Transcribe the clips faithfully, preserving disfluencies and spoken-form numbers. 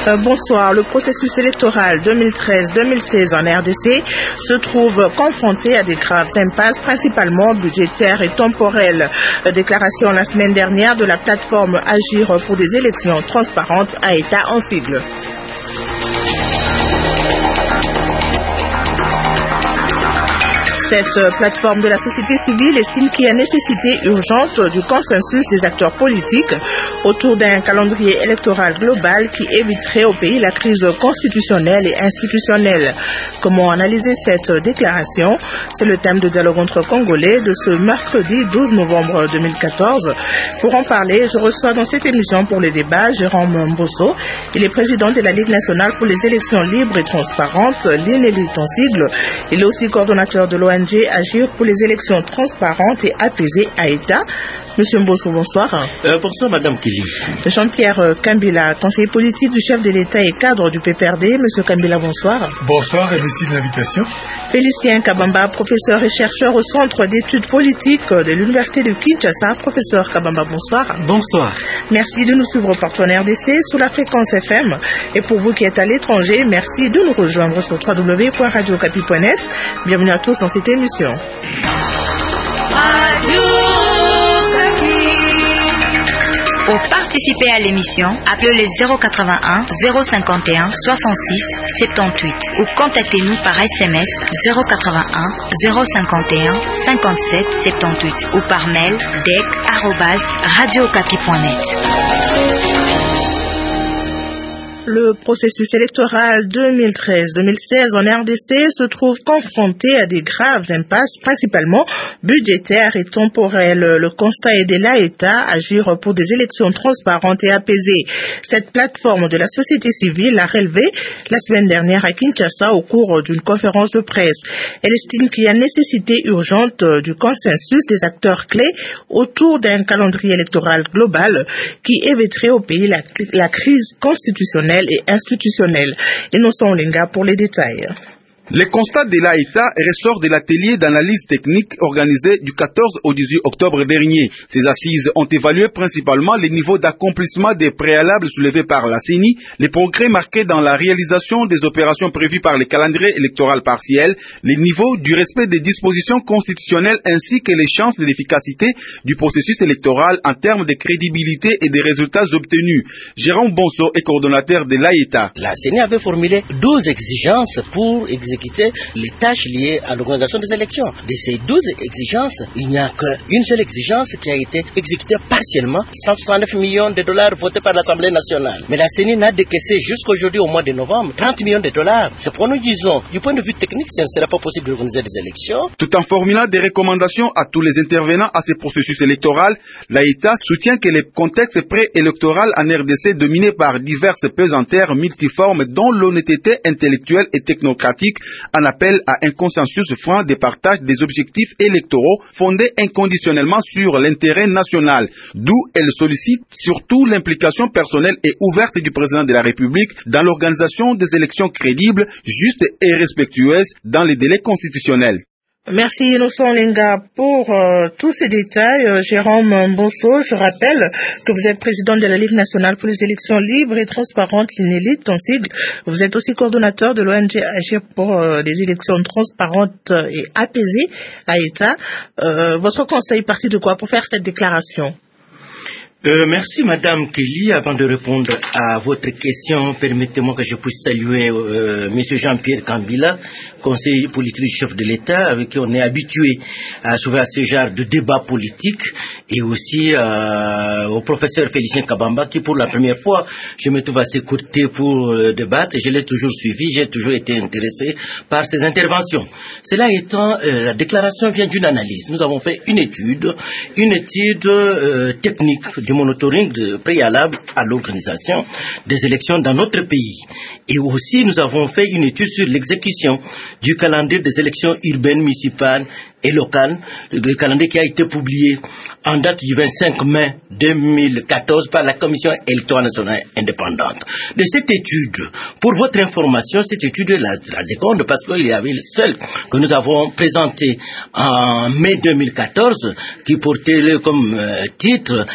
Euh, bonsoir. Le processus électoral deux mille treize deux mille seize en R D C se trouve confronté à des graves impasses, principalement budgétaires et temporelles. Euh, déclaration la semaine dernière de la plateforme Agir pour des élections transparentes à État en sigle. Cette plateforme de la société civile estime qu'il y a nécessité urgente du consensus des acteurs politiques autour d'un calendrier électoral global qui éviterait au pays la crise constitutionnelle et institutionnelle. Comment analyser cette déclaration? C'est le thème de dialogue entre Congolais de ce mercredi douze novembre deux mille quatorze. Pour en parler, je reçois dans cette émission pour les débats Jérôme Mbosso. Il est président de la Ligue nationale pour les élections libres et transparentes, l'INELIT en sigle. Il est aussi coordonnateur de l'O N G Agir pour les élections transparentes et apaisées à État. Monsieur Mbosso, bonsoir. Euh, bonsoir, Madame Kili. Jean-Pierre Kambila, conseiller politique du chef de l'État et cadre du P P R D. Monsieur Kambila, bonsoir. Bonsoir et merci de l'invitation. Félicien Kabamba, professeur et chercheur au Centre d'études politiques de l'Université de Kinshasa. Professeur Kabamba, bonsoir. Bonsoir. Merci de nous suivre partout en R D C sous la fréquence F M. Et pour vous qui êtes à l'étranger, merci de nous rejoindre sur w w w point radio okapi point net. Bienvenue à tous dans cette émission. Radio Pour participer à l'émission, appelez les zéro quatre-vingt-un zéro cinquante et un soixante-six soixante-dix-huit ou contactez-nous par S M S zéro quatre-vingt-un zéro cinquante et un cinquante-sept soixante-dix-huit ou par mail dec arobase radio okapi point net. Le processus électoral deux mille treize deux mille seize en R D C se trouve confronté à des graves impasses, principalement budgétaires et temporelles. Le constat est de l'État agir pour des élections transparentes et apaisées. Cette plateforme de la société civile l'a relevé la semaine dernière à Kinshasa au cours d'une conférence de presse. Elle estime qu'il y a nécessité urgente du consensus des acteurs clés autour d'un calendrier électoral global qui éviterait au pays la, la crise constitutionnelle et institutionnelle. Innocent Olinga pour les détails. Le constat de l'État ressort de l'atelier d'analyse technique organisé du quatorze au dix-huit octobre dernier. Ces assises ont évalué principalement les niveaux d'accomplissement des préalables soulevés par la C E N I, les progrès marqués dans la réalisation des opérations prévues par le calendrier électoral partiel, les niveaux du respect des dispositions constitutionnelles ainsi que les chances de l'efficacité du processus électoral en termes de crédibilité et des résultats obtenus. Jérôme Bonso est coordonnateur de l'État. La C E N I avait formulé douze exigences pour exécuter les tâches liées à l'organisation des élections. De ces douze exigences, il n'y a qu'une seule exigence qui a été exécutée partiellement, cent soixante-neuf millions de dollars votés par l'Assemblée nationale. Mais la C E N I n'a décaissé jusqu'aujourd'hui au mois de novembre trente millions de dollars. C'est pour nous disons, du point de vue technique, ce ne sera pas possible d'organiser des élections. Tout en formulant des recommandations à tous les intervenants à ce processus électoral, l'État soutient que le contexte préélectoral en R D C dominé par diverses pesanteurs multiformes dont l'honnêteté intellectuelle et technocratique en appelle à un consensus franc de partage des objectifs électoraux fondés inconditionnellement sur l'intérêt national, d'où elle sollicite surtout l'implication personnelle et ouverte du président de la République dans l'organisation des élections crédibles, justes et respectueuses dans les délais constitutionnels. Merci Innocent Linga pour euh, tous ces détails. Euh, Jérôme Mbosso, je rappelle que vous êtes président de la Ligue nationale pour les élections libres et transparentes, l'INELIT en sigle. Vous êtes aussi coordonnateur de l'O N G Agir pour euh, des élections transparentes et apaisées à État. Euh, votre conseil parti de quoi pour faire cette déclaration? Euh, merci Madame Kelly. Avant de répondre à votre question, permettez-moi que je puisse saluer euh, Monsieur Jean-Pierre Kambila, conseiller politique du chef de l'État, avec qui on est habitué à souvent à ce genre de débat politique, et aussi euh, au professeur Félicien Kabamba, qui pour la première fois, je me trouve à ses côtés pour euh, débattre, et je l'ai toujours suivi, j'ai toujours été intéressé par ses interventions. Cela étant, euh, la déclaration vient d'une analyse. Nous avons fait une étude, une étude euh, technique du monitoring de préalable à l'organisation des élections dans notre pays. Et aussi, nous avons fait une étude sur l'exécution du calendrier des élections urbaines, municipales et locales, le calendrier qui a été publié en date du vingt-cinq mai deux mille quatorze par la Commission électorale nationale indépendante. De cette étude, pour votre information, cette étude est la, la seconde parce qu'il y avait le seul que nous avons présenté en mai deux mille quatorze qui portait comme euh, titre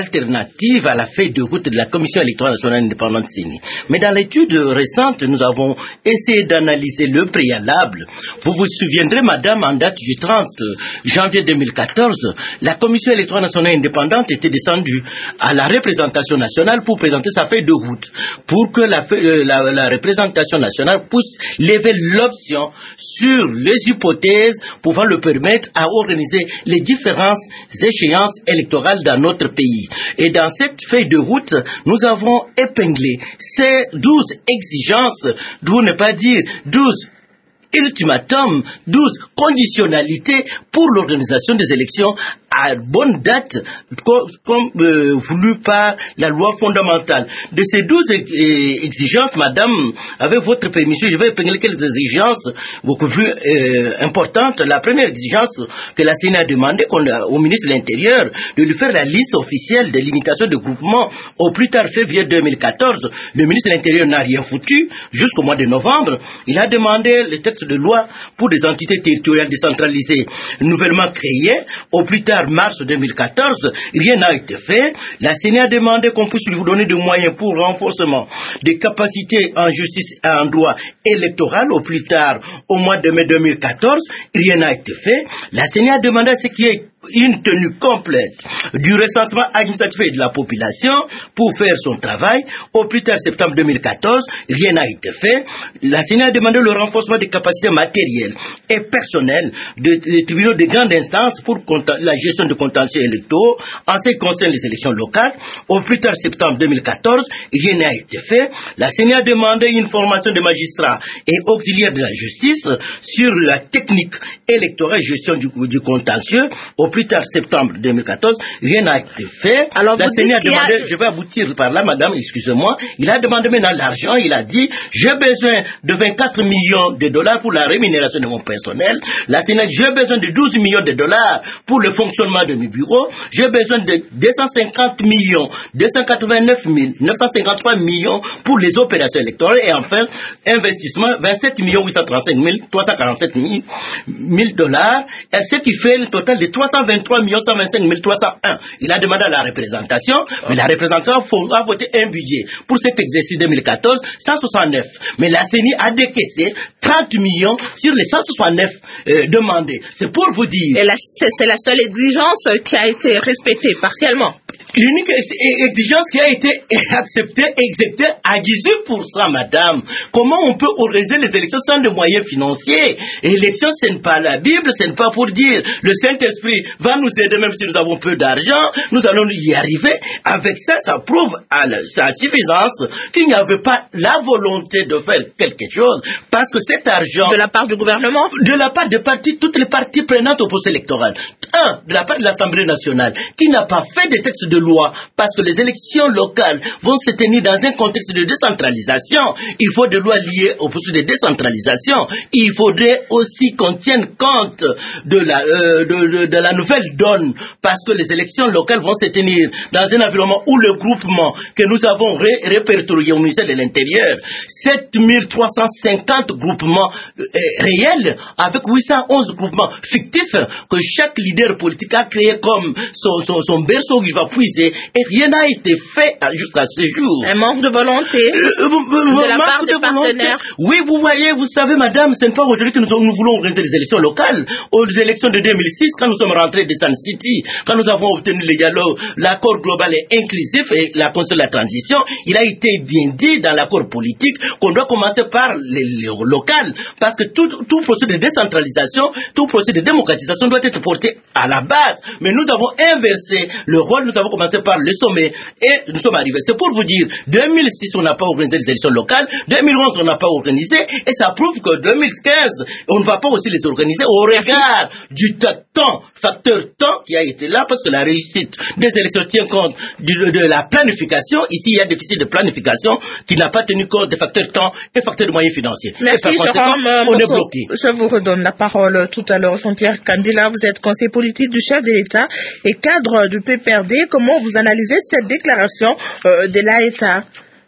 alternative à la feuille de route de la Commission électorale nationale indépendante C E N I. Mais dans l'étude récente, nous avons essayé d'analyser le préalable. Vous vous souviendrez, madame, en date du trente janvier deux mille quatorze, la Commission électorale nationale indépendante était descendue à la représentation nationale pour présenter sa feuille de route, pour que la, la, la représentation nationale puisse lever l'option sur les hypothèses pouvant le permettre à organiser les différentes échéances électorales dans notre pays. Et dans cette feuille de route, nous avons épinglé ces douze exigences, pour ne pas dire douze ultimatums, douze conditionnalités pour l'organisation des élections à bonne date, comme, comme euh, voulu par la loi fondamentale. De ces douze exigences, madame, avec votre permission, je vais épingler quelques exigences beaucoup plus euh, importantes. La première exigence que la C E N I a demandé au ministre de l'Intérieur de lui faire la liste officielle des limitations de groupement au plus tard février deux mille quatorze. Le ministre de l'Intérieur n'a rien foutu jusqu'au mois de novembre. Il a demandé le texte de loi pour des entités territoriales décentralisées nouvellement créées au plus tard mars deux mille quatorze, rien n'a été fait. La C E N I a demandé qu'on puisse lui donner des moyens pour renforcement des capacités en justice et en droit électoral au plus tard au mois de mai deux mille quatorze, rien n'a été fait. La C E N I a demandé à ce qu'il y ait une tenue complète du recensement administratif de la population pour faire son travail. Au plus tard septembre deux mille quatorze, rien n'a été fait. La C E N I a demandé le renforcement des capacités matérielles et personnelles des tribunaux de grande instance pour la gestion de contentieux électoraux en ce qui concerne les élections locales. Au plus tard septembre deux mille quatorze, rien n'a été fait. La C E N I a demandé une formation de magistrats et auxiliaires de la justice sur la technique électorale et gestion du, du contentieux. Au plus tard septembre deux mille quatorze, rien n'a été fait. Alors la C E N I a demandé, a... je vais aboutir par là, madame, excusez-moi, il a demandé maintenant l'argent, il a dit, j'ai besoin de vingt-quatre millions de dollars pour la rémunération de mon personnel. La C E N I a dit, j'ai besoin de douze millions de dollars pour le fonctionnement de mes bureaux, j'ai besoin de deux cent cinquante millions, deux cent quatre-vingt-neuf mille, neuf cent cinquante-trois millions pour les opérations électorales, et enfin, investissement, vingt-sept millions huit cent trente-cinq mille, trois cent quarante-sept mille dollars, ce qui fait le total de trois cent vingt-trois millions cent vingt-cinq mille trois cent un. Il a demandé à la représentation, mais la représentation a voté un budget pour cet exercice deux mille quatorze, cent soixante-neuf. Mais la C E N I a décaissé trente millions sur les cent soixante-neuf euh, demandés. C'est pour vous dire. Et c'est la seule exigence qui a été respectée partiellement. L'unique exigence qui a été acceptée, exécutée à dix-huit pour cent, madame. Comment on peut organiser les élections sans des moyens financiers? L'élection, ce n'est pas la Bible, ce n'est pas pour dire le Saint-Esprit va nous aider même si nous avons peu d'argent, nous allons y arriver. Avec ça, ça prouve à la, sa suffisance qu'il n'y avait pas la volonté de faire quelque chose, parce que cet argent... De la part du gouvernement? De la part des partis, toutes les parties prenantes au processus électoral. Un, de la part de l'Assemblée nationale, qui n'a pas fait des textes de loi, parce que les élections locales vont se tenir dans un contexte de décentralisation. Il faut des lois liées au processus de décentralisation. Il faudrait aussi qu'on tienne compte de la, euh, de, de, de la nouvelle donne, parce que les élections locales vont se tenir dans un environnement où le groupement que nous avons ré répertorié au ministère de l'Intérieur, sept mille trois cent cinquante groupements euh, réels, avec huit cent onze groupements fictifs que chaque leader politique a créé comme son, son, son berceau qu'il va puiser, et rien n'a été fait jusqu'à ce jour. Un manque de volonté euh, de la part des partenaires. Oui, vous voyez, vous savez, madame, ce n'est pas aujourd'hui que nous, nous voulons organiser les élections locales. Aux élections de deux mille six, quand nous sommes rentrés de Sun City, quand nous avons obtenu le dialogue, l'accord global et inclusif et la console de la transition, il a été bien dit dans l'accord politique qu'on doit commencer par les, les locales, parce que tout, tout processus de décentralisation, tout processus de démocratisation doit être porté à la base. Mais nous avons inversé le rôle, nous avons commencé par le sommet et nous sommes arrivés. C'est pour vous dire, deux mille six on n'a pas organisé les élections locales, deux mille onze on n'a pas organisé, et ça prouve que deux mille quinze on ne va pas aussi les organiser au regard du temps, facteur temps qui a été là, parce que la réussite des élections tient compte de, de la planification. Ici il y a déficit de planification qui n'a pas tenu compte des facteurs temps et facteurs de moyens financiers. Merci, et par conséquent, on est bloqué. Je vous redonne la parole tout à l'heure. Jean-Pierre Kandila, vous êtes conseiller politique du chef de l'État et cadre du P P R D. Comment vous analysez cette déclaration euh, de l'État?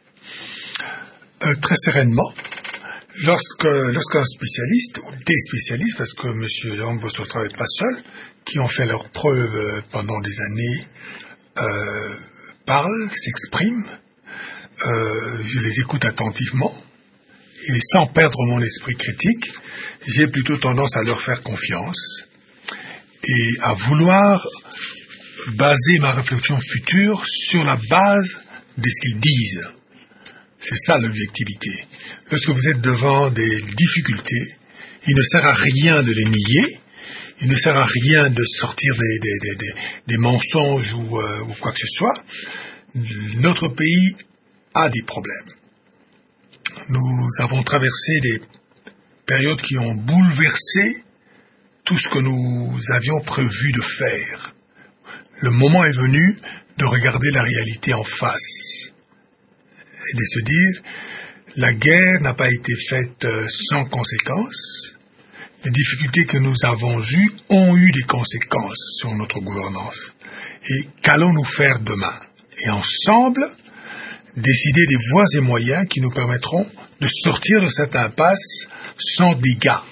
euh, Très sereinement. Lorsque, lorsqu'un spécialiste, ou des spécialistes, parce que M. Léon Bossotra n'est pas seul, qui ont fait leurs preuves pendant des années, euh, parlent, s'expriment, euh, je les écoute attentivement, et sans perdre mon esprit critique, j'ai plutôt tendance à leur faire confiance et à vouloir baser ma réflexion future sur la base de ce qu'ils disent. C'est ça l'objectivité. Lorsque vous êtes devant des difficultés, il ne sert à rien de les nier, il ne sert à rien de sortir des, des, des, des, des mensonges ou, euh, ou quoi que ce soit. Notre pays a des problèmes. Nous avons traversé des périodes qui ont bouleversé tout ce que nous avions prévu de faire. Le moment est venu de regarder la réalité en face et de se dire, la guerre n'a pas été faite sans conséquences. Les difficultés que nous avons eues ont eu des conséquences sur notre gouvernance. Et qu'allons-nous faire demain? Et ensemble, décider des voies et moyens qui nous permettront de sortir de cette impasse sans dégâts.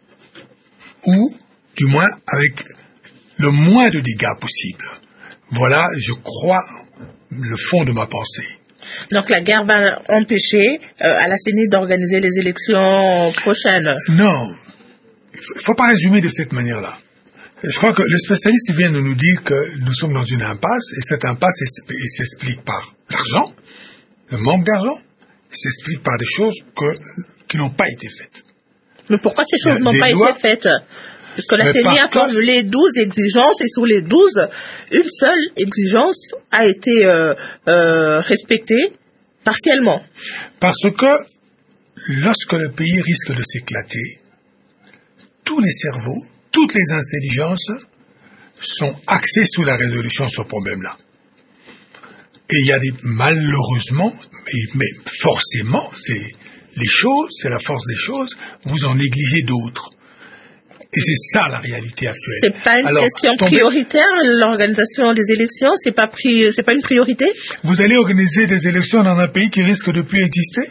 Ou, du moins, avec le moins de dégâts possible. Voilà, je crois, le fond de ma pensée. Donc la guerre va empêcher euh, à la C E N I d'organiser les élections prochaines? Non, il ne faut pas résumer de cette manière-là. Je crois que les spécialistes viennent de nous dire que nous sommes dans une impasse, et cette impasse elle s'explique par l'argent, le manque d'argent, elle s'explique par des choses que, qui n'ont pas été faites. Mais pourquoi ces choses n'ont pas lois... été faites? Parce que la Mais C E N I a formulé douze exigences et sur les douze, une seule exigence a été euh, euh, respectée partiellement. Parce que lorsque le pays risque de s'éclater, tous les cerveaux, toutes les intelligences sont axées sur la résolution de ce problème-là. Et il y a des, malheureusement, mais, mais forcément, c'est les choses, c'est la force des choses, vous en négligez d'autres. Et c'est ça la réalité actuelle. C'est pas une Alors, question tombez... prioritaire, l'organisation des élections, c'est pas pri... c'est pas une priorité? Vous allez organiser des élections dans un pays qui risque de plus exister?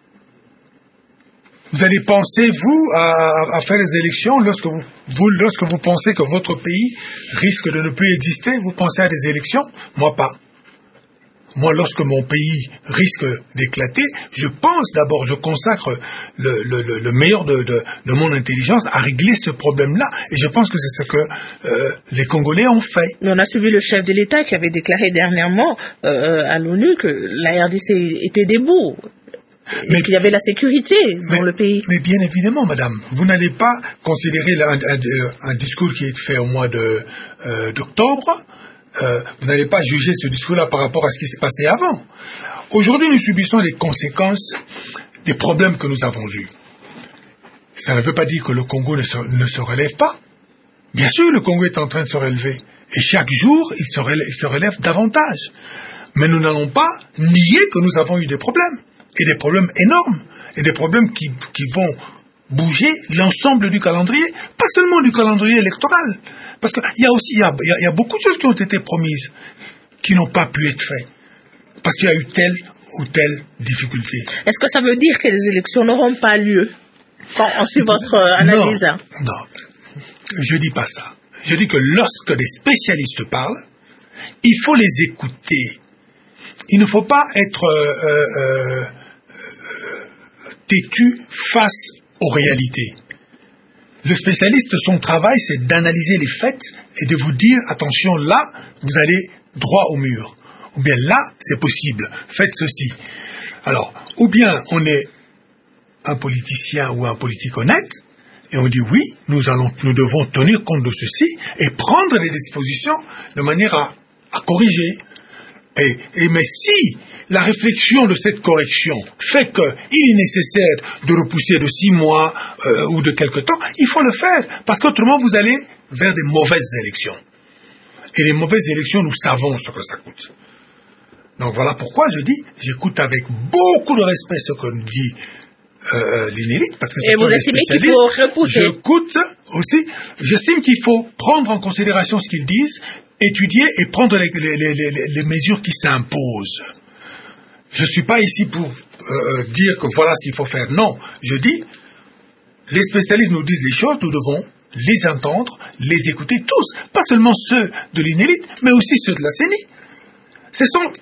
Vous allez penser, vous, à, à faire des élections lorsque vous, vous, lorsque vous pensez que votre pays risque de ne plus exister, vous pensez à des élections? Moi pas. Moi, lorsque mon pays risque d'éclater, je pense d'abord, je consacre le, le, le, le meilleur de, de, de mon intelligence à régler ce problème-là. Et je pense que c'est ce que euh, les Congolais ont fait. Mais on a suivi le chef de l'État qui avait déclaré dernièrement euh, à l'ONU que la R D C était debout. Mais qu'il y avait la sécurité dans mais, le pays. Mais bien évidemment, madame, vous n'allez pas considérer un, un, un discours qui est fait au mois de, euh, d'octobre. Euh, vous n'allez pas juger ce discours-là par rapport à ce qui s'est passé avant. Aujourd'hui, nous subissons les conséquences des problèmes que nous avons eus. Ça ne veut pas dire que le Congo ne se, ne se relève pas. Bien sûr, le Congo est en train de se relever. Et chaque jour, il se relève, il se relève davantage. Mais nous n'allons pas nier que nous avons eu des problèmes. Et des problèmes énormes. Et des problèmes qui, qui vont bouger l'ensemble du calendrier. Pas seulement du calendrier électoral. Parce qu'il y a aussi, il y a, il y a beaucoup de choses qui ont été promises, qui n'ont pas pu être faites. Parce qu'il y a eu telle ou telle difficulté. Est-ce que ça veut dire que les élections n'auront pas lieu quand on suit votre analyse? Non, non, je ne dis pas ça. Je dis que lorsque des spécialistes parlent, il faut les écouter. Il ne faut pas être euh, euh, euh, têtu face aux réalités. Le spécialiste, son travail, c'est d'analyser les faits et de vous dire, attention, là, vous allez droit au mur. Ou bien là, c'est possible, faites ceci. Alors, ou bien on est un politicien ou un politique honnête, et on dit oui, nous, allons, nous devons tenir compte de ceci et prendre les dispositions de manière à, à corriger. Et, et mais si la réflexion de cette correction fait qu'il est nécessaire de repousser de six mois euh, ou de quelque temps, il faut le faire, parce qu'autrement vous allez vers des mauvaises élections. Et les mauvaises élections, nous savons ce que ça coûte. Donc voilà pourquoi je dis, j'écoute avec beaucoup de respect ce que nous dit euh, l'INELIT, parce que et vous estimez qu'il faut repousser. J'écoute aussi, j'estime qu'il faut prendre en considération ce qu'ils disent, étudier et prendre les, les, les, les, les mesures qui s'imposent. Je ne suis pas ici pour euh, dire que voilà ce qu'il faut faire. Non, je dis, les spécialistes nous disent les choses, nous devons les entendre, les écouter tous, pas seulement ceux de l'INELIT, mais aussi ceux de la C E N I. Ce sont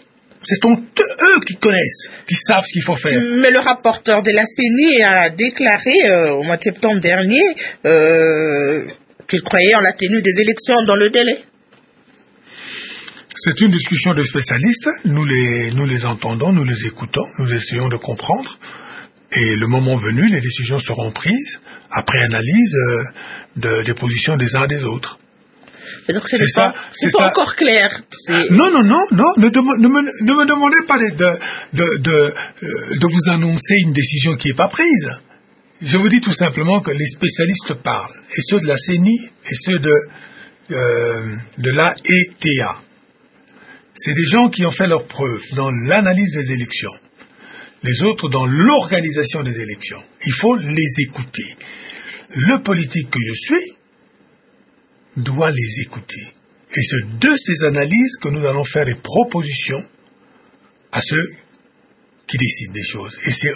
Ce sont eux qui connaissent, qui savent ce qu'il faut faire. Mais le rapporteur de la C E N I a déclaré euh, au mois de septembre dernier euh, qu'il croyait en la tenue des élections dans le délai. C'est une discussion de spécialistes. Nous les, nous les entendons, nous les écoutons, nous essayons de comprendre. Et le moment venu, les décisions seront prises après analyse euh, de, des positions des uns des autres. Et donc, c'est pas, c'est pas encore clair. C'est... Non, non, non, non. Ne, de, ne, me, ne me demandez pas de, de, de, de vous annoncer une décision qui n'est pas prise. Je vous dis tout simplement que les spécialistes parlent, et ceux de la C E N I et ceux de, euh, de l'A E T A. C'est des gens qui ont fait leurs preuves dans l'analyse des élections. Les autres dans l'organisation des élections. Il faut les écouter. Le politique que je suis doit les écouter. Et c'est de ces analyses que nous allons faire des propositions à ceux qui décident des choses. Et c'est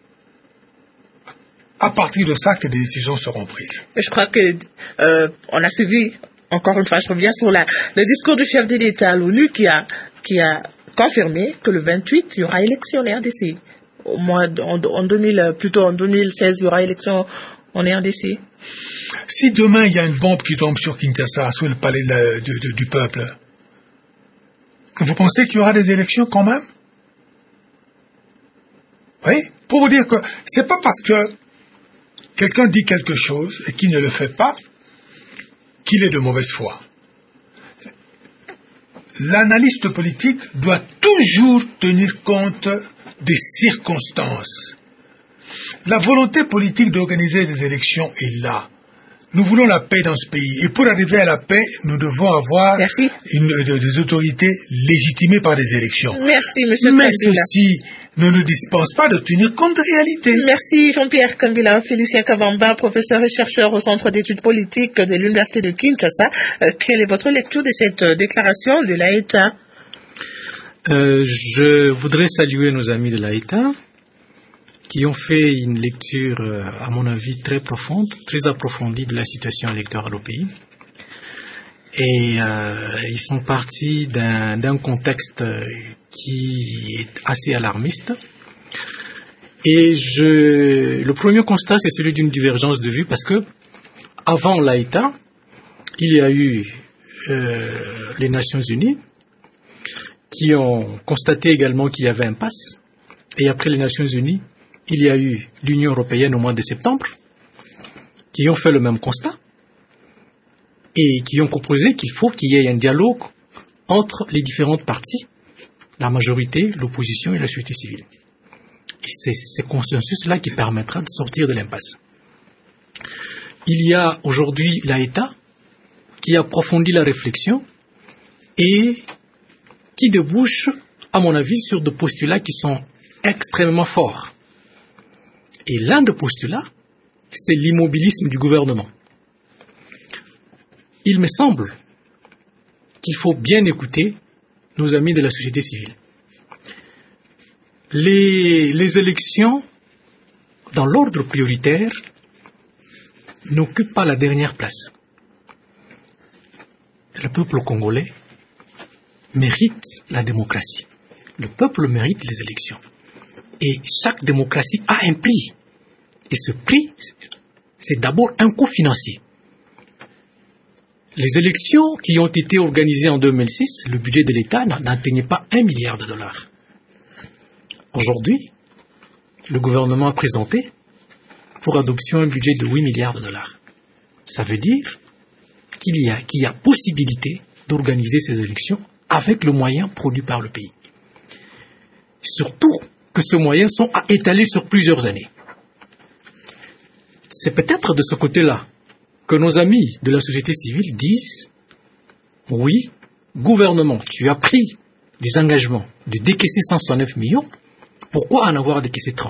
à partir de ça que des décisions seront prises. Je crois que euh, on a suivi, encore une fois, je reviens sur la, le discours du chef de l'État à l'ONU qui a, qui a confirmé que le vingt-huit, il y aura élection en R D C. Au mois de, en, en deux mille, plutôt en deux mille seize, il y aura élection en R D C. Si demain il y a une bombe qui tombe sur Kinshasa, sur le palais de la, de, de, du peuple, vous pensez qu'il y aura des élections quand même? Oui, pour vous dire que c'est pas parce que quelqu'un dit quelque chose et qu'il ne le fait pas qu'il est de mauvaise foi. L'analyste politique doit toujours tenir compte des circonstances. La volonté politique d'organiser des élections est là. Nous voulons la paix dans ce pays. Et pour arriver à la paix, nous devons avoir une, de, des autorités légitimées par des élections. Merci, monsieur Mais Kambila. ceci ne nous dispense pas de tenir compte de réalité. Merci, Jean-Pierre Kambila. Félicien Kabamba, professeur et chercheur au Centre d'études politiques de l'Université de Kinshasa. Euh, quelle est votre lecture de cette euh, déclaration de l'A E T A? euh, Je voudrais saluer nos amis de l'A E T A qui ont fait une lecture, à mon avis, très profonde, très approfondie de la situation électorale au pays. Et euh, ils sont partis d'un, d'un contexte qui est assez alarmiste. Et je, le premier constat, c'est celui d'une divergence de vue, parce que avant l'A E T A, il y a eu euh, les Nations Unies qui ont constaté également qu'il y avait un impasse. Et après les Nations Unies, il y a eu l'Union européenne au mois de septembre, qui ont fait le même constat et qui ont proposé qu'il faut qu'il y ait un dialogue entre les différentes parties, la majorité, l'opposition et la société civile. Et c'est ce consensus-là qui permettra de sortir de l'impasse. Il y a aujourd'hui l'A E T A qui approfondit la réflexion et qui débouche, à mon avis, sur des postulats qui sont extrêmement forts. Et l'un des postulats, c'est l'immobilisme du gouvernement. Il me semble qu'il faut bien écouter nos amis de la société civile. Les, les élections, dans l'ordre prioritaire, n'occupent pas la dernière place. Le peuple congolais mérite la démocratie. Le peuple mérite les élections. Et chaque démocratie a un prix. Et ce prix, c'est d'abord un coût financier. Les élections qui ont été organisées en deux mille six, le budget de l'État n'atteignait pas un milliard de dollars. Aujourd'hui, le gouvernement a présenté pour adoption un budget de huit milliards de dollars. Ça veut dire qu'il y a, qu'il y a possibilité d'organiser ces élections avec le moyen produit par le pays. Surtout que ces moyens sont à étaler sur plusieurs années. C'est peut-être de ce côté-là que nos amis de la société civile disent « Oui, gouvernement, tu as pris des engagements de décaisser cent soixante-neuf millions, pourquoi en avoir décaissé trente ?»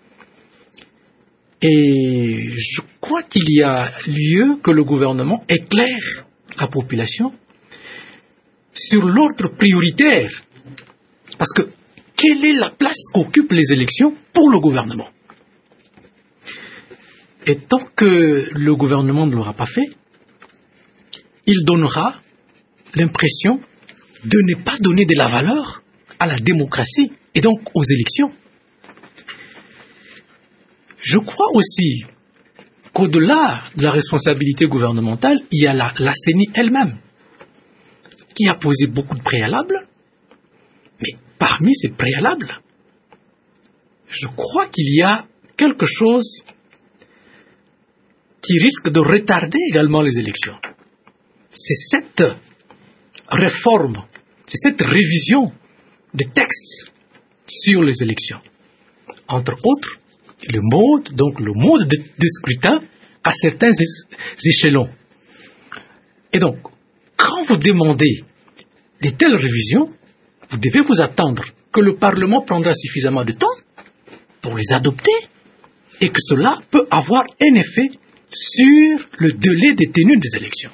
Et je crois qu'il y a lieu que le gouvernement éclaire la population sur l'ordre prioritaire. Parce que quelle est la place qu'occupent les élections pour le gouvernement? Et tant que le gouvernement ne l'aura pas fait, il donnera l'impression de ne pas donner de la valeur à la démocratie et donc aux élections. Je crois aussi qu'au-delà de la responsabilité gouvernementale, il y a la, la C E N I elle-même, qui a posé beaucoup de préalables, mais parmi ces préalables, je crois qu'il y a quelque chose qui risque de retarder également les élections. C'est cette réforme, c'est cette révision des textes sur les élections. Entre autres, le mode, donc le mode de, de scrutin à certains échelons. Et donc, quand vous demandez de telles révisions, vous devez vous attendre que le Parlement prendra suffisamment de temps pour les adopter et que cela peut avoir un effet sur le délai de tenue des élections.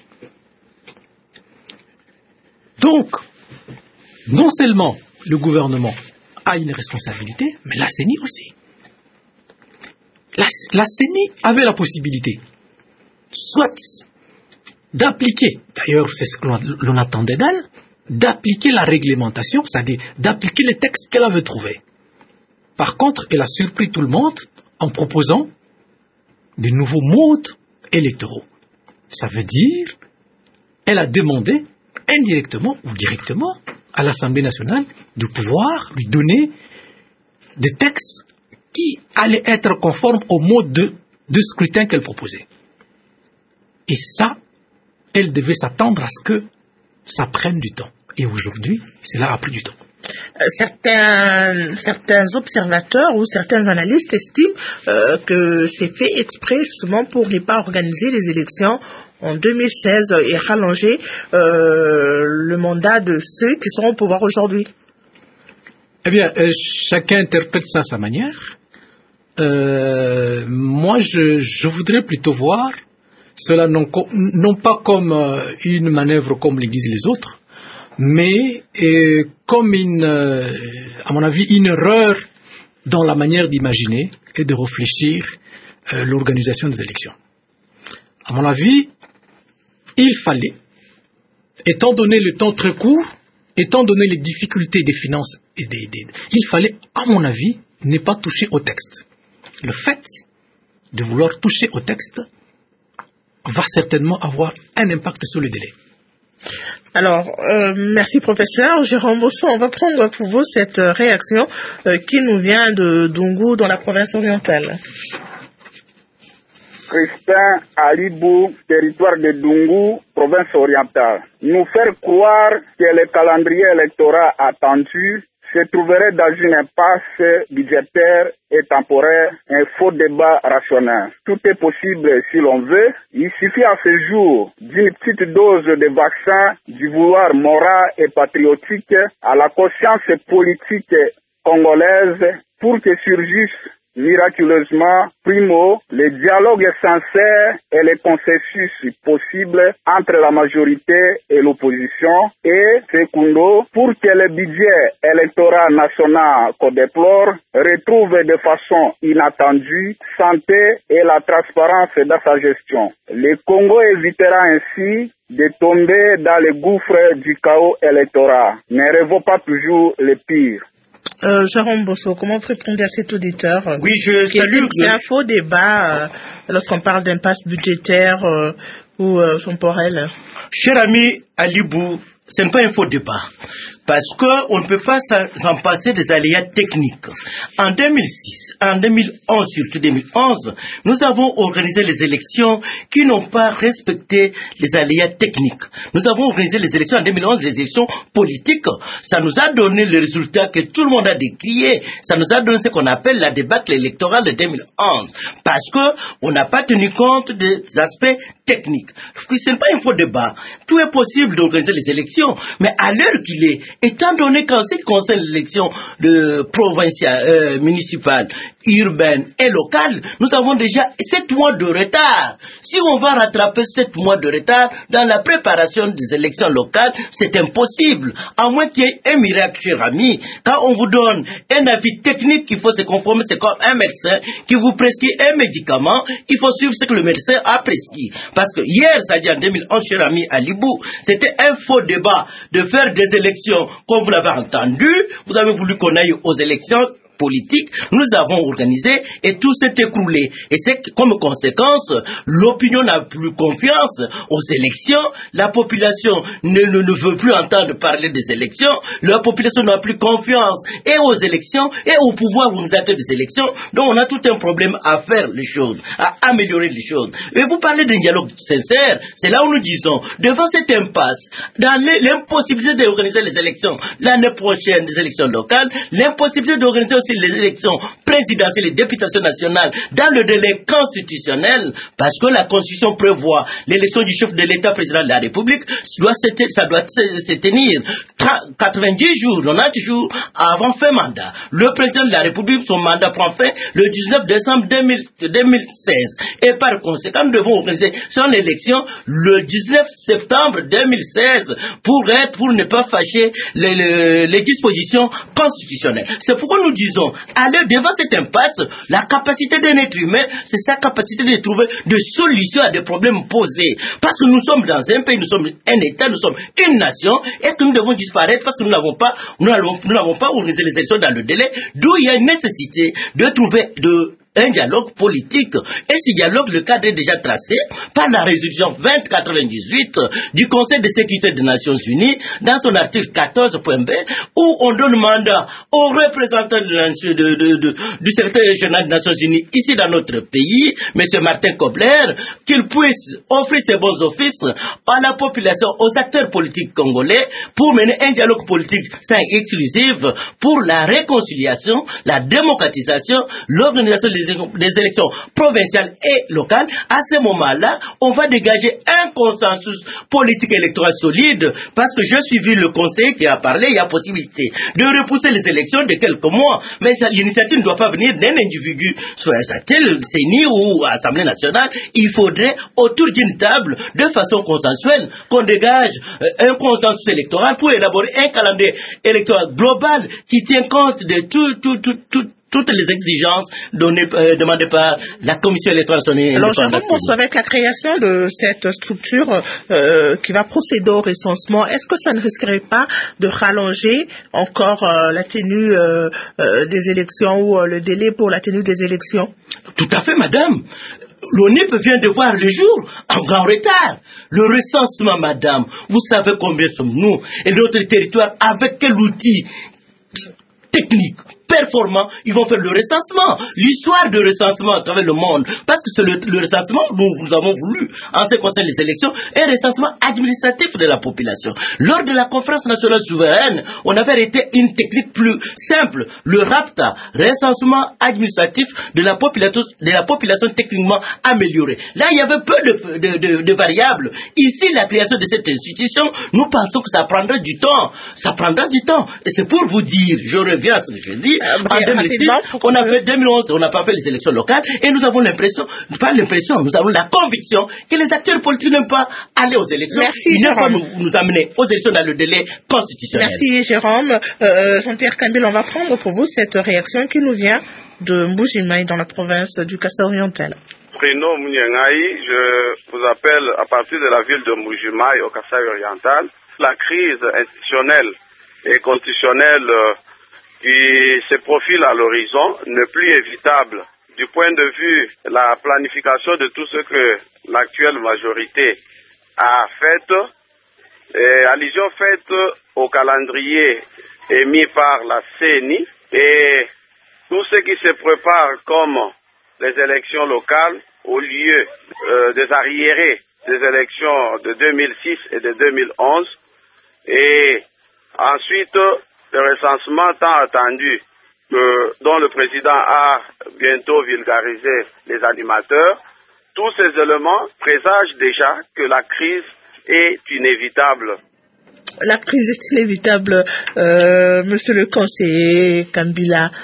Donc, non seulement le gouvernement a une responsabilité, mais la C E N I aussi. La, la C E N I avait la possibilité, soit d'appliquer, d'ailleurs c'est ce que l'on, l'on attendait d'elle, d'appliquer la réglementation, c'est-à-dire d'appliquer les textes qu'elle avait trouvés. Par contre, elle a surpris tout le monde en proposant de nouveaux modes électoraux. Ça veut dire, elle a demandé indirectement ou directement à l'Assemblée nationale de pouvoir lui donner des textes qui allaient être conformes au mode de, de scrutin qu'elle proposait. Et ça, elle devait s'attendre à ce que ça prenne du temps. Et aujourd'hui, cela a pris du temps. Certains, certains observateurs ou certains analystes estiment euh, que c'est fait exprès justement pour ne pas organiser les élections en deux mille seize et rallonger euh, le mandat de ceux qui sont au pouvoir aujourd'hui. Eh bien, euh, chacun interprète ça à sa manière. Euh, moi, je, je voudrais plutôt voir cela non, non pas comme euh, une manœuvre comme le disent les autres, mais euh, comme une, euh, à mon avis, une erreur dans la manière d'imaginer et de réfléchir euh, l'organisation des élections. À mon avis, il fallait, étant donné le temps très court, étant donné les difficultés des finances et des, des, il fallait, à mon avis, ne pas toucher au texte. Le fait de vouloir toucher au texte va certainement avoir un impact sur le délai. Alors, euh, merci professeur. Jérôme Bosso, on va prendre pour vous cette réaction euh, qui nous vient de Dungu dans la province orientale. Crispin Alibou, territoire de Dungu, province orientale. Nous faire croire que le calendrier électoral attendu se trouverait dans une impasse budgétaire et temporaire, un faux débat rationnel. Tout est possible si l'on veut. Il suffit à ce jour d'une petite dose de vaccin, du vouloir moral et patriotique à la conscience politique congolaise pour que surgisse miraculeusement, primo, le dialogue sincère et le consensus possible entre la majorité et l'opposition, et, secondo, pour que le budget électoral national qu'on déplore retrouve de façon inattendue santé et la transparence dans sa gestion. Le Congo évitera ainsi de tomber dans le gouffre du chaos électoral. Ne rêvons pas toujours le pire. Euh, Jérôme Bosso, comment vous répondez à cet auditeur? Oui, je salue. C'est un faux débat euh, lorsqu'on parle d'impasse budgétaire euh, ou euh, temporelle. Cher ami Alibou, ce n'est pas un faux débat. Parce qu'on ne peut pas s'en passer des aléas techniques. En deux mille six, en deux mille onze, surtout deux mille onze, nous avons organisé les élections qui n'ont pas respecté les aléas techniques. Nous avons organisé les élections en deux mille onze, les élections politiques. Ça nous a donné le résultat que tout le monde a décrié. Ça nous a donné ce qu'on appelle la débâcle électorale de deux mille onze. Parce qu'on n'a pas tenu compte des aspects techniques. Ce n'est pas un faux débat. Tout est possible d'organiser les élections. Mais à l'heure qu'il est, étant donné qu'en ce qui concerne l'élection de provinciale, euh, municipale, urbaine et locale, nous avons déjà sept mois de retard. Si on va rattraper sept mois de retard dans la préparation des élections locales, c'est impossible. À moins qu'il y ait un miracle, cher ami. Quand on vous donne un avis technique qu'il faut se conformer, c'est comme un médecin qui vous prescrit un médicament, il faut suivre ce que le médecin a prescrit. Parce que hier, c'est-à-dire en deux mille onze, cher ami Alibou, c'était un faux débat de faire des élections comme vous l'avez entendu. Vous avez voulu qu'on aille aux élections politique, nous avons organisé et tout s'est écroulé. Et c'est que, comme conséquence, l'opinion n'a plus confiance aux élections, la population ne, ne, ne veut plus entendre parler des élections, la population n'a plus confiance et aux élections et au pouvoir organisateur des élections. Donc on a tout un problème à faire les choses, à améliorer les choses. Et vous parlez d'un dialogue sincère, c'est là où nous disons, devant cette impasse, dans l'impossibilité d'organiser les élections l'année prochaine, des élections locales, l'impossibilité d'organiser les élections présidentielles et députation nationale dans le délai constitutionnel, parce que la Constitution prévoit l'élection du chef de l'État président de la République, ça doit se, ça doit se tenir quatre-vingt-dix jours, quatre-vingt-dix jours avant fin mandat. Le président de la République, son mandat prend fin le dix-neuf décembre deux mille seize. Et par conséquent, nous devons organiser son élection le dix-neuf septembre deux mille seize pour être, pour ne pas fâcher les, les, les dispositions constitutionnelles. C'est pourquoi nous disons, aller devant cette impasse, la capacité d'un être humain, c'est sa capacité de trouver des solutions à des problèmes posés. Parce que nous sommes dans un pays, nous sommes un État, nous sommes une nation, est-ce que nous devons disparaître parce que nous n'avons pas, nous n'avons pas organisé les élections dans le délai, d'où il y a une nécessité de trouver de un dialogue politique. Et ce dialogue, le cadre est déjà tracé par la résolution vingt quatre-vingt-dix-huit du Conseil de sécurité des Nations Unies, dans son article quatorze point B, où on donne mandat aux représentants de, de, de, de, du secrétaire général des Nations Unies, ici dans notre pays, M. Martin Kobler, qu'il puisse offrir ses bons offices à la population, aux acteurs politiques congolais, pour mener un dialogue politique sain et exclusif pour la réconciliation, la démocratisation, l'organisation des des élections provinciales et locales. À ce moment-là, on va dégager un consensus politique électoral solide, parce que j'ai suivi le conseil qui a parlé, il y a possibilité de repousser les élections de quelques mois, mais l'initiative ne doit pas venir d'un individu, soit le C E N I ou Assemblée nationale. Il faudrait, autour d'une table, de façon consensuelle, qu'on dégage un consensus électoral pour élaborer un calendrier électoral global qui tient compte de tout, tout, tout, tout toutes les exigences données, euh, demandées par la Commission électorale. Alors, je pense avec la création de cette structure euh, qui va procéder au recensement, est-ce que ça ne risquerait pas de rallonger encore euh, la tenue euh, euh, des élections ou euh, le délai pour la tenue des élections? Tout à fait, madame. L'O N I P vient de voir le jour en grand retard. Le recensement, madame, vous savez combien sommes-nous et notre territoire, avec quel outil technique performants, ils vont faire le recensement, l'histoire de recensement à travers le monde, parce que c'est le, le recensement, nous, nous avons voulu, en ce qui concerne les élections, un recensement administratif de la population. Lors de la conférence nationale souveraine, on avait arrêté une technique plus simple, le RAPTA, recensement administratif de la population, de la population techniquement améliorée. Là, il y avait peu de, de, de, de variables. Ici, la création de cette institution, nous pensons que ça prendra du temps, ça prendra du temps. Et c'est pour vous dire, je reviens à ce que je dis, en deux mille six, on a fait deux mille onze, on n'a pas fait les élections locales, et nous avons l'impression, pas l'impression, nous avons la conviction que les acteurs politiques n'aiment pas aller aux élections. Merci, ils n'aiment pas Jérôme. nous, nous amener aux élections dans le délai constitutionnel. Merci, Jérôme. Euh, Jean-Pierre Kambila, on va prendre pour vous cette réaction qui nous vient de Mbujimaï dans la province du Kassai oriental. Bruno Mouniengaï, je vous appelle à partir de la ville de Mbujimaï au Kassai oriental. La crise institutionnelle et constitutionnelle euh, qui se profile à l'horizon n'est plus évitable. Du point de vue de la planification de tout ce que l'actuelle majorité a fait, et allusion faite au calendrier émis par la C E N I et tout ce qui se prépare comme les élections locales au lieu euh, des arriérés des élections de deux mille six et de deux mille onze, et ensuite le recensement tant attendu que, dont le président a bientôt vulgarisé les animateurs. Tous ces éléments présagent déjà que la crise est inévitable. La crise est inévitable, euh, monsieur le conseiller Kambila.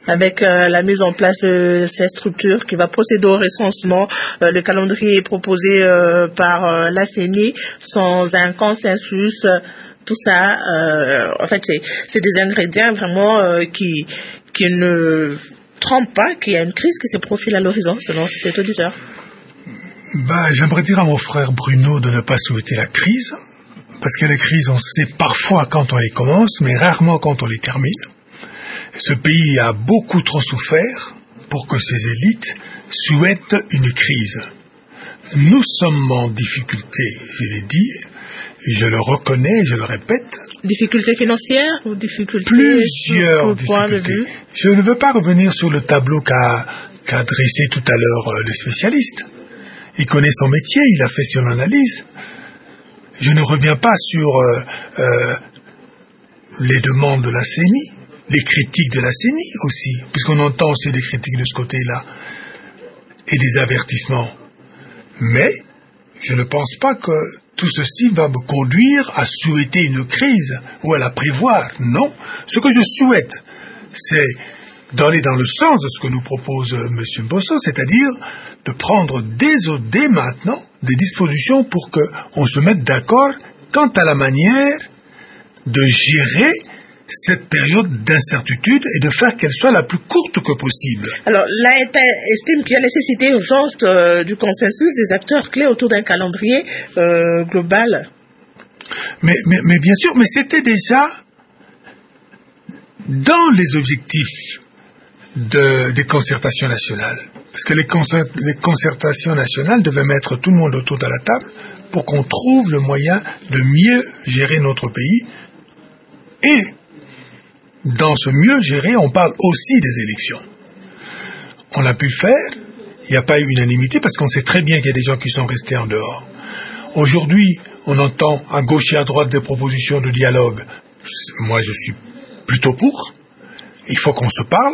avec euh, la mise en place de ces structures qui va procéder au recensement. Euh, le calendrier proposé euh, par euh, la C E N I sans un consensus. Euh, tout ça, euh, en fait, c'est, c'est des ingrédients vraiment euh, qui, qui ne trompent pas qu'il y a une crise qui se profile à l'horizon, selon cet auditeur. Bah, j'aimerais dire à mon frère Bruno de ne pas souhaiter la crise, parce que les crises, on sait parfois quand on les commence, mais rarement quand on les termine. Ce pays a beaucoup trop souffert pour que ses élites souhaitent une crise. Nous sommes en difficulté, je l'ai dit, je le reconnais, je le répète. Difficultés financières ou difficultés Plusieurs difficultés. Je ne veux pas revenir sur le tableau qu'a, qu'a dressé tout à l'heure euh, le spécialiste. Il connaît son métier, il a fait son analyse. Je ne reviens pas sur euh, euh, les demandes de la C E N I, les critiques de la C E N I aussi, puisqu'on entend aussi des critiques de ce côté-là, et des avertissements. Mais je ne pense pas que tout ceci va me conduire à souhaiter une crise ou à la prévoir. Non. Ce que je souhaite, c'est d'aller dans le sens de ce que nous propose euh, M. Bosso, c'est-à-dire de prendre dès, dès maintenant des dispositions pour qu'on se mette d'accord quant à la manière de gérer cette période d'incertitude et de faire qu'elle soit la plus courte que possible. Alors, l'A E T A estime qu'il y a nécessité urgente euh, du consensus des acteurs clés autour d'un calendrier euh, global. Mais, mais, mais bien sûr, mais c'était déjà dans les objectifs de, des concertations nationales. Parce que les, concert, les concertations nationales devaient mettre tout le monde autour de la table pour qu'on trouve le moyen de mieux gérer notre pays. Et dans ce mieux gérer, on parle aussi des élections. On l'a pu faire, il n'y a pas eu unanimité parce qu'on sait très bien qu'il y a des gens qui sont restés en dehors. Aujourd'hui, on entend à gauche et à droite des propositions de dialogue. Moi, je suis plutôt pour. Il faut qu'on se parle.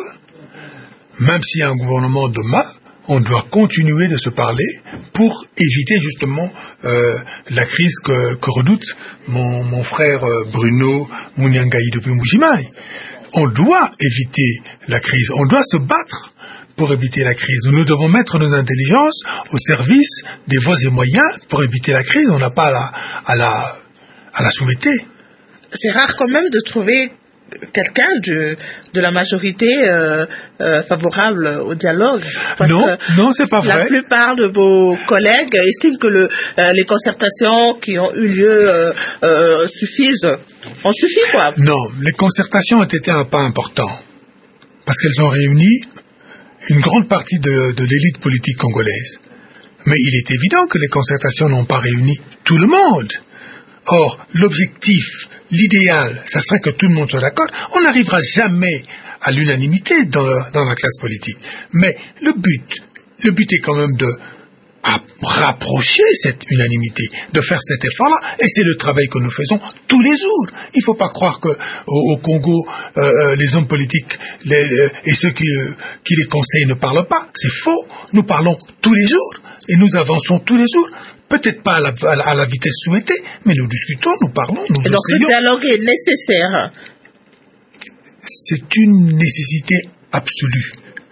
Même s'il y a un gouvernement demain, on doit continuer de se parler pour éviter justement euh, la crise que, que redoute mon, mon frère euh, Bruno Munyangaï depuis Mbujimaï. On doit éviter la crise, on doit se battre pour éviter la crise. Nous devons mettre nos intelligences au service des voies et moyens pour éviter la crise. On n'a pas à la, à la, à la souhaiter. C'est rare quand même de trouver quelqu'un de, de la majorité euh, euh, favorable au dialogue. Parce non, que non, c'est pas vrai. La plupart de vos collègues estiment que le, euh, les concertations qui ont eu lieu euh, euh, suffisent. On suffit, quoi. Non, les concertations ont été un pas important. Parce qu'elles ont réuni une grande partie de, de l'élite politique congolaise. Mais il est évident que les concertations n'ont pas réuni tout le monde. Or, l'objectif, l'idéal, ça serait que tout le monde soit d'accord. On n'arrivera jamais à l'unanimité dans, le, dans la classe politique. Mais le but, le but est quand même de à rapprocher cette unanimité, de faire cet effort-là, et c'est le travail que nous faisons tous les jours. Il ne faut pas croire que au, au Congo, euh, les hommes politiques les, euh, et ceux qui, euh, qui les conseillent ne parlent pas. C'est faux. Nous parlons tous les jours, et nous avançons tous les jours. Peut-être pas à la, à, la, à la vitesse souhaitée, mais nous discutons, nous parlons, nous et donc enseignons. Le dialogue est nécessaire. C'est une nécessité absolue.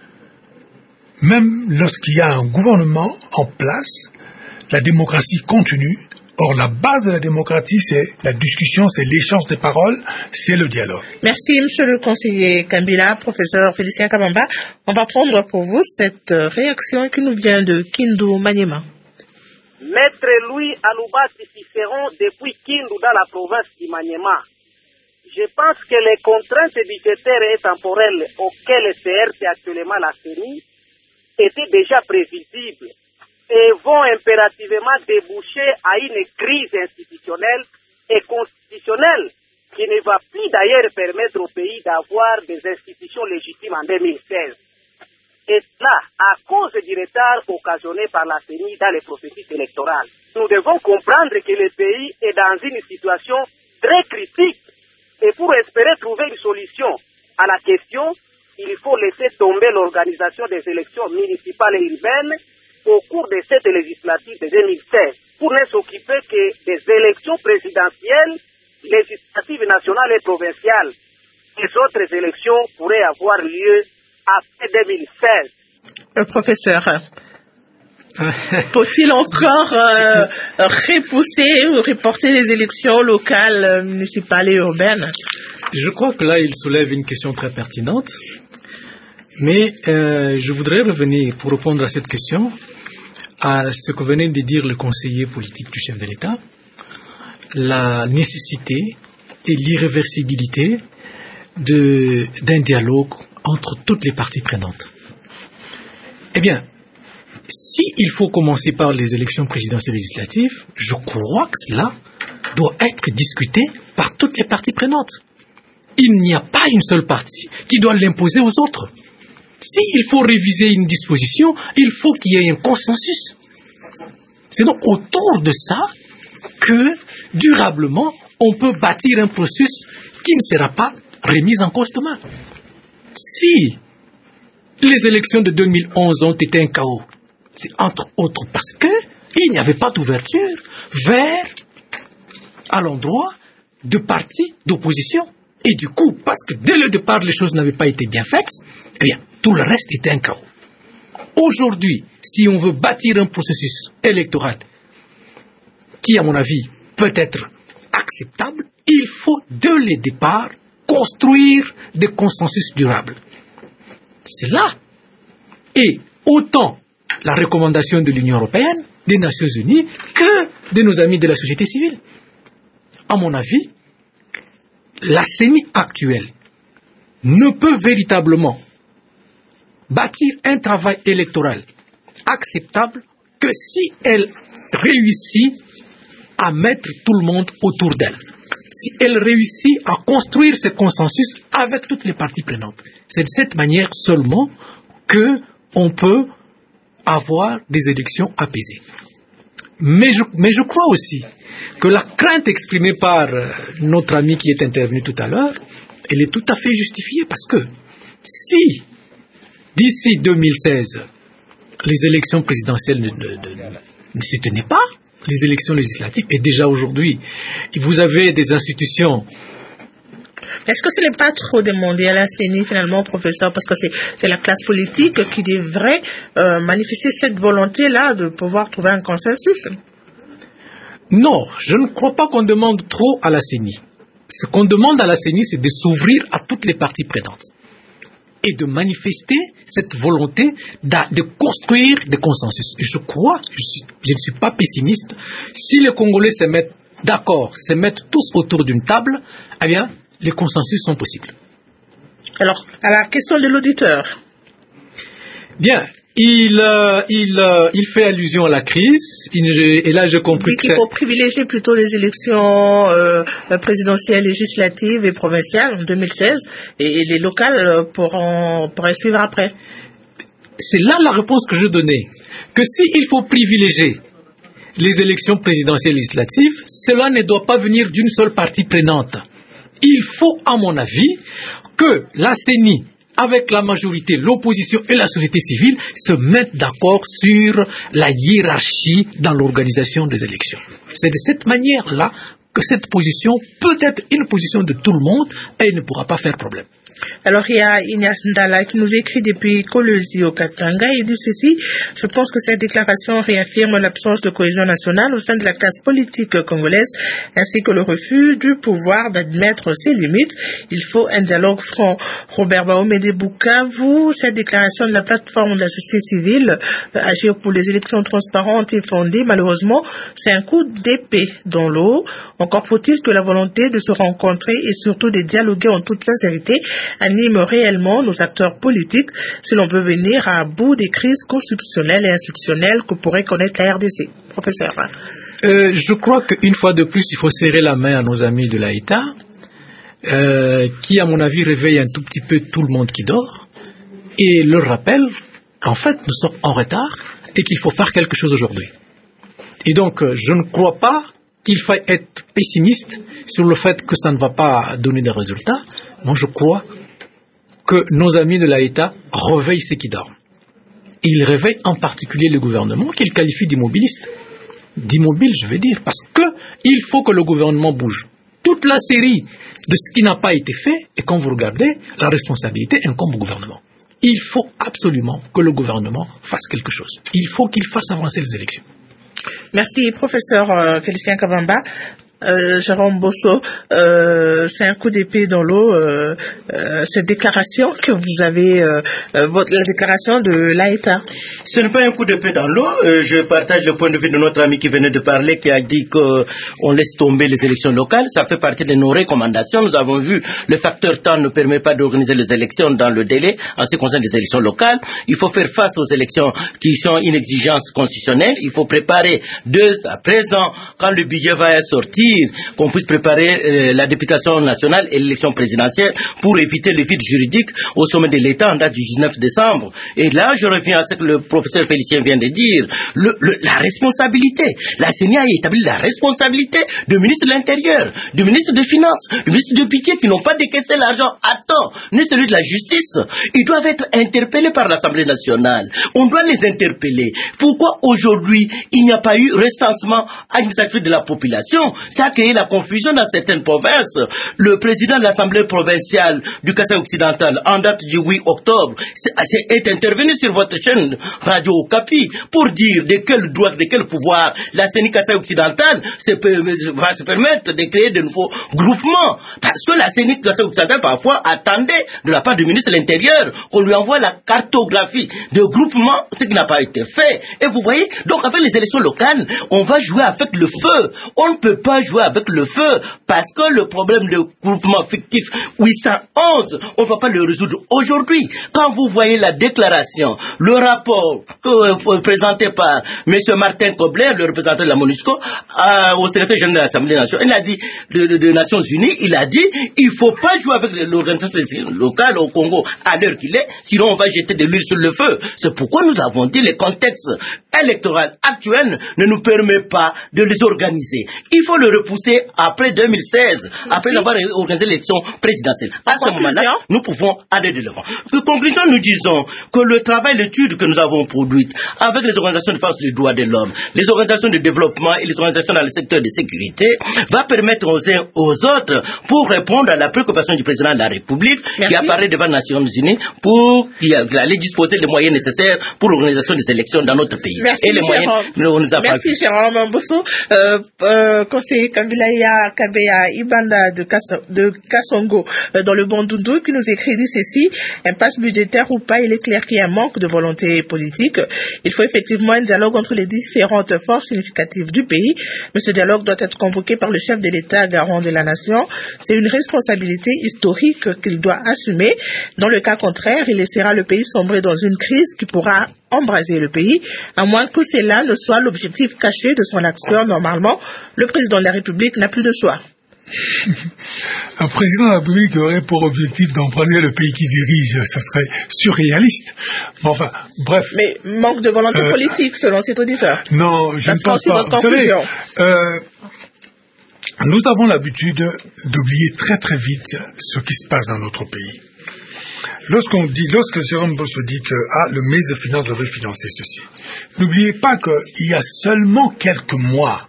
Même lorsqu'il y a un gouvernement en place, la démocratie continue. Or, la base de la démocratie, c'est la discussion, c'est l'échange des paroles, c'est le dialogue. Merci, monsieur le conseiller Kambila, professeur Félicien Kabamba. On va prendre pour vous cette réaction qui nous vient de Kindu Maniema. Maître Louis Anoubati Cicéron depuis Kindu dans la province du Maniema. Je pense que les contraintes budgétaires et temporelles auxquelles se heurte actuellement la C E N I étaient déjà prévisibles et vont impérativement déboucher à une crise institutionnelle et constitutionnelle qui ne va plus d'ailleurs permettre au pays d'avoir des institutions légitimes en deux mille seize. Et cela à cause du retard occasionné par la C E N I dans les processus électoraux. Nous devons comprendre que le pays est dans une situation très critique et pour espérer trouver une solution à la question, il faut laisser tomber l'organisation des élections municipales et urbaines au cours de cette législative de deux mille seize pour ne s'occuper que des élections présidentielles, législatives nationales et provinciales. Les autres élections pourraient avoir lieu après deux mille seize. Euh, professeur, faut-il encore euh, repousser ou reporter les élections locales, municipales et urbaines? Je crois que là, il soulève une question très pertinente. Mais euh, je voudrais revenir, pour répondre à cette question, à ce que venait de dire le conseiller politique du chef de l'État, la nécessité et l'irréversibilité de, d'un dialogue entre toutes les parties prenantes. Eh bien, s'il faut commencer par les élections présidentielles et législatives, je crois que cela doit être discuté par toutes les parties prenantes. Il n'y a pas une seule partie qui doit l'imposer aux autres. S'il faut réviser une disposition, il faut qu'il y ait un consensus. C'est donc autour de ça que, durablement, on peut bâtir un processus qui ne sera pas remis en cause demain. Si les élections de deux mille onze ont été un chaos, c'est entre autres parce qu'il n'y avait pas d'ouverture vers, à l'endroit, de partis d'opposition. Et du coup, parce que dès le départ, les choses n'avaient pas été bien faites, eh bien, tout le reste était un chaos. Aujourd'hui, si on veut bâtir un processus électoral qui, à mon avis, peut être acceptable, il faut, dès le départ, construire des consensus durables. C'est là. Et autant la recommandation de l'Union européenne, des Nations unies, que de nos amis de la société civile. À mon avis, la C E N I actuelle ne peut véritablement bâtir un travail électoral acceptable que si elle réussit à mettre tout le monde autour d'elle. Si elle réussit à construire ce consensus avec toutes les parties prenantes. C'est de cette manière seulement qu'on peut avoir des élections apaisées. Mais je, mais je crois aussi que la crainte exprimée par notre ami qui est intervenu tout à l'heure, elle est tout à fait justifiée parce que si, d'ici deux mille seize, les élections présidentielles ne, ne, ne, ne se tenaient pas, les élections législatives, et déjà aujourd'hui, vous avez des institutions. Est-ce que ce n'est pas trop demandé à la C E N I finalement, professeur, parce que c'est, c'est la classe politique qui devrait euh, manifester cette volonté-là de pouvoir trouver un consensus? Non, je ne crois pas qu'on demande trop à la C E N I. Ce qu'on demande à la C E N I, c'est de s'ouvrir à toutes les parties prenantes et de manifester cette volonté de, de construire des consensus. Je crois, je, suis, je ne suis pas pessimiste, si les Congolais se mettent d'accord, se mettent tous autour d'une table, eh bien, les consensus sont possibles. Alors, à la question de l'auditeur. Bien, il, euh, il, euh, il fait allusion à la crise, il, et là j'ai compris qu'il faut privilégier plutôt les élections euh, présidentielles, législatives et provinciales en deux mille seize, et, et les locales pourront, pourraient suivre après. C'est là la réponse que je donnais, que s'il faut privilégier les élections présidentielles et législatives, cela ne doit pas venir d'une seule partie prenante. Il faut, à mon avis, que la C E N I, avec la majorité, l'opposition et la société civile, se mettent d'accord sur la hiérarchie dans l'organisation des élections. C'est de cette manière-là que cette position peut être une position de tout le monde et elle ne pourra pas faire problème. Alors, il y a Ignace Ndala qui nous écrit depuis Kolwezi au Katanga. Il dit ceci: je pense que cette déclaration réaffirme l'absence de cohésion nationale au sein de la classe politique congolaise, ainsi que le refus du pouvoir d'admettre ses limites. Il faut un dialogue franc. Robert Baomede Bukavu, cette déclaration de la plateforme de la société civile, euh, agir pour les élections transparentes et fondées, malheureusement, c'est un coup d'épée dans l'eau. Encore faut-il que la volonté de se rencontrer et surtout de dialoguer en toute sincérité anime réellement nos acteurs politiques si l'on veut venir à bout des crises constitutionnelles et institutionnelles que pourrait connaître la R D C. Professeur. Euh, je crois qu'une fois de plus, il faut serrer la main à nos amis de l'A E T A, euh, qui, à mon avis, réveillent un tout petit peu tout le monde qui dort, et leur rappelle qu'en fait, nous sommes en retard et qu'il faut faire quelque chose aujourd'hui. Et donc, je ne crois pas qu'il faille être pessimiste sur le fait que ça ne va pas donner des résultats. Moi, je crois que nos amis de l'A E T A réveillent ceux qui dorment. Ils réveillent en particulier le gouvernement, qu'ils qualifient d'immobiliste. D'immobile, je veux dire, parce qu'il faut que le gouvernement bouge. Toute la série de ce qui n'a pas été fait, et quand vous regardez, la responsabilité incombe au gouvernement. il faut absolument que le gouvernement fasse quelque chose. Il faut qu'il fasse avancer les élections. Merci, professeur euh, Félicien Kabamba. Euh, Jérôme Bosso, euh, c'est un coup d'épée dans l'eau, euh, euh, cette déclaration que vous avez, euh, euh, votre, la déclaration de l'A E T A. Ce n'est pas un coup d'épée dans l'eau. Euh, je partage le point de vue de notre ami qui venait de parler, qui a dit qu'on laisse tomber les élections locales. Ça fait partie de nos recommandations. Nous avons vu le facteur temps ne permet pas d'organiser les élections dans le délai en ce qui concerne les élections locales. Il faut faire face aux élections qui sont une exigence constitutionnelle. Il faut préparer deux à présent, quand le budget va sortir, qu'on puisse préparer euh, la députation nationale et l'élection présidentielle pour éviter le vide juridique au sommet de l'État en date du dix-neuf décembre. Et là, je reviens à ce que le professeur Félicien vient de dire. Le, le, la responsabilité. La C E N I a établi la responsabilité du ministre de l'Intérieur, du ministre des Finances, du ministre du Budget qui n'ont pas décaissé l'argent à temps, ni celui de la justice. Ils doivent être interpellés par l'Assemblée nationale. On doit les interpeller. Pourquoi aujourd'hui il n'y a pas eu recensement administratif de la population? Ça a créé la confusion dans certaines provinces. Le président de l'Assemblée provinciale du Kasaï occidental, en date du huit octobre, est intervenu sur votre chaîne Radio Okapi pour dire de quel droit, de quel pouvoir la C E N I Kasaï occidental va se permettre de créer de nouveaux groupements. Parce que la C E N I Kasaï occidental parfois attendait de la part du ministre de l'Intérieur qu'on lui envoie la cartographie de groupements, ce qui n'a pas été fait. Et vous voyez, donc avec les élections locales, on va jouer avec le feu. On ne peut pas jouer avec le feu, parce que le problème de groupement fictif huit cent onze, on ne va pas le résoudre aujourd'hui. Quand vous voyez la déclaration, le rapport euh, présenté par M. Martin Kobler, le représentant de la MONUSCO, euh, au secrétaire général de l'Assemblée nationale, il a dit, de, de, de Nations Unies, il a dit, il ne faut pas jouer avec l'organisation locale au Congo à l'heure qu'il est, sinon on va jeter de l'huile sur le feu. C'est pourquoi nous avons dit, le contexte électoral actuel ne nous permet pas de les organiser. Il faut le repousser après deux mille seize, après avoir organisé l'élection présidentielle. À ce moment-là, nous pouvons aller de l'avant. En conclusion, nous disons que le travail, l'étude que nous avons produite avec les organisations de défense des droits de l'homme, les organisations de développement et les organisations dans le secteur de sécurité va permettre aux uns aux autres pour répondre à la préoccupation du président de la République. Merci. Qui a parlé devant les Nations Unies pour qu'il allait disposer des moyens nécessaires pour l'organisation des élections dans notre pays. Merci, et les moyens, nous, nous avons Merci, Jérôme Bosso. Euh, euh, conseiller Kambilaya Kabeya Ibanda de, Kasso, de Kassongo euh, dans le Bandundu qui nous écrit dit ceci: impasse budgétaire ou pas, il est clair qu'il y a un manque de volonté politique. Il faut effectivement un dialogue entre les différentes forces significatives du pays, mais ce dialogue doit être convoqué par le chef de l'État, garant de la nation. C'est une responsabilité historique qu'il doit assumer. Dans le cas contraire, il laissera le pays sombrer dans une crise qui pourra embraser le pays, à moins que cela ne soit l'objectif caché de son action. Normalement, le président de la République n'a plus de choix. Un président de la République aurait pour objectif d'embraser le pays qu'il dirige, ça serait surréaliste. Enfin, bref. Mais manque de volonté euh, politique, selon cet auditeur. Non, je ne pense pas. Votre conclusion. Euh, nous avons l'habitude d'oublier très très vite ce qui se passe dans notre pays. Lorsqu'on dit, lorsque Jérôme Bosso dit que ah, le ministre des Finances devrait financer ceci, n'oubliez pas qu'il y a seulement quelques mois,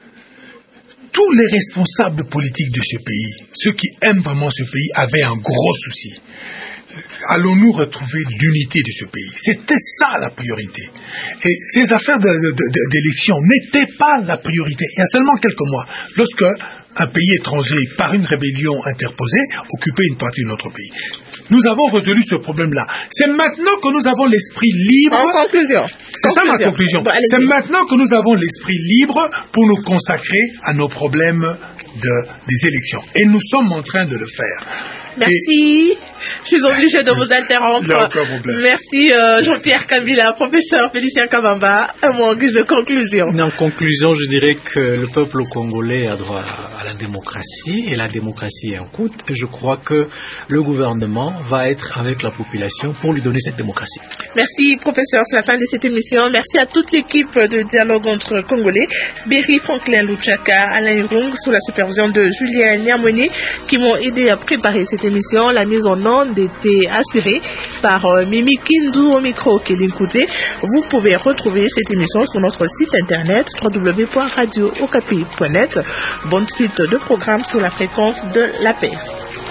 tous les responsables politiques de ce pays, ceux qui aiment vraiment ce pays, avaient un gros souci. Allons-nous retrouver l'unité de ce pays? C'était ça la priorité. Et ces affaires de, de, de, d'élection n'étaient pas la priorité. Il y a seulement quelques mois, lorsque un pays étranger, par une rébellion interposée, occupait une partie de notre pays. Nous avons résolu ce problème-là. C'est maintenant que nous avons l'esprit libre. En conclusion. C'est ça ma conclusion. Bon, c'est maintenant que nous avons l'esprit libre pour nous consacrer à nos problèmes de, des élections. Et nous sommes en train de le faire. Merci. Et je suis obligée de vous interrompre. Merci euh, Jean-Pierre Kabila, professeur Félicien Kabamba. Un mot en guise de conclusion. En conclusion, je dirais que le peuple congolais a droit à la démocratie et la démocratie est en coût. Et je crois que le gouvernement va être avec la population pour lui donner cette démocratie. Merci professeur, c'est la fin de cette émission. Merci à toute l'équipe de dialogue entre Congolais, Berry Franklin Luchaka, Alain Rung, sous la supervision de Julien Niamoni, qui m'ont aidé à préparer cette émission. La mise en onde était assurée par euh, Mimi Kindu au micro qui l'écoutait. Vous pouvez retrouver cette émission sur notre site internet w w w point radio okapi point net. Bonne suite de programmes sur la fréquence de la paix.